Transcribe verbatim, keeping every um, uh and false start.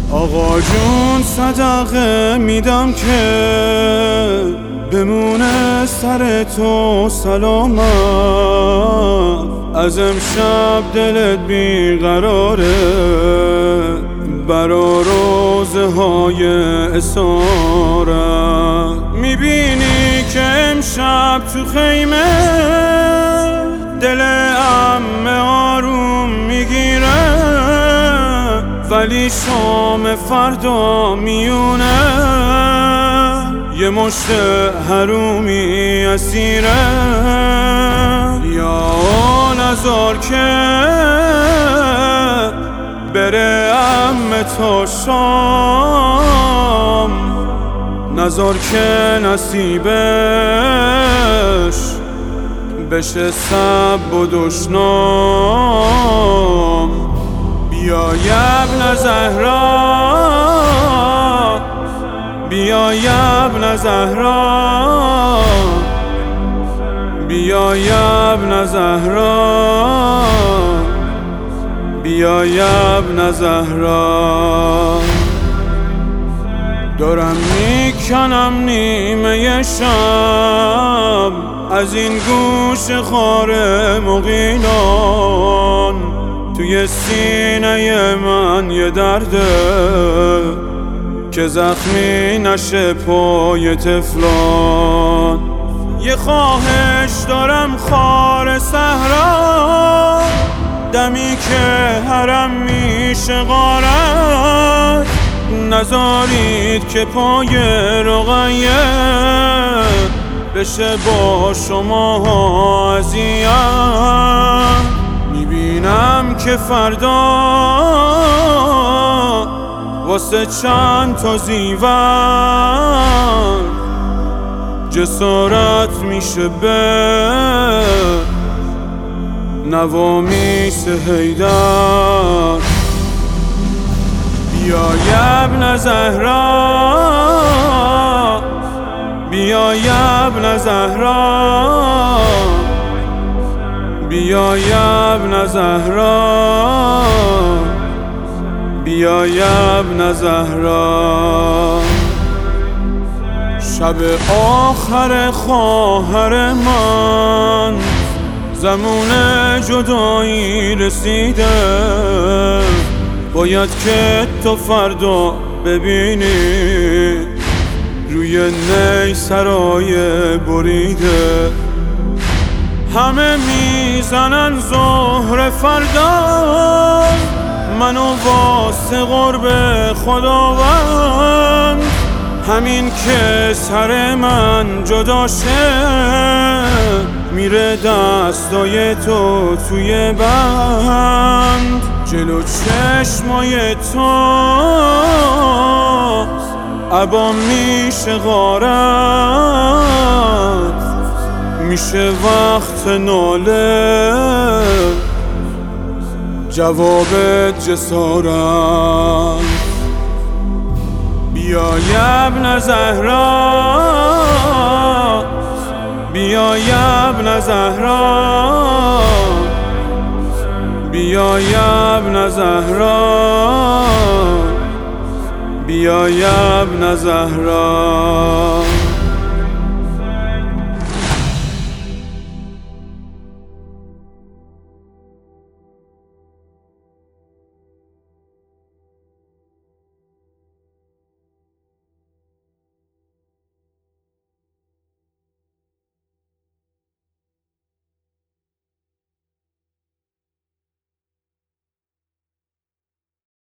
آقا جون صدقه میدم که بمونه سر تو سلامت. از امشب دلت بیقراره برا روزه های اسارت. میبینی که امشب تو خیمه دل عمه آروم میگیره، ولی شام فردا میونه یه مشت حرومی اسیره. یا نزار که بره عمه تا شام، نزار که نصیبش بشه سب و دشنام. بیا ابن زهرا، بیا ابن زهرا، بیا ابن زهرا، بیا ابن زهرا. دارم میکنم نیمه شب از این گوش خار مغیلان، توی سینه من یه درده که زخمی نشه پای تفلان. یه خواهش دارم خار صحرا، دمی که حرم میشه غارت، نذارید که پای رقیه بشه با شما اذیت. میبینم که فردا واسه چند تا زیور جسارت میشه به نوامیس حیدر. بیا ابن زهرا، بیا ابن زهرا، بیا ابن زهرا، بیا ابن زهرا. شب آخر خواهر من زمان جدایی رسیده، باید که تو فردا ببینی روی نی سرای بریده. همه میزنن ظهر فردا، منو واسه قرب خداوند، همین که سر من جدا شه میره دستای تو توی بند. جلو چشمای تو عبا میشه غارت، میشه وقت ناله جواب جسارت. بیا ابن زهرا، بیا ابن زهرا، بیا ابن زهرا، بیا ابن زهرا.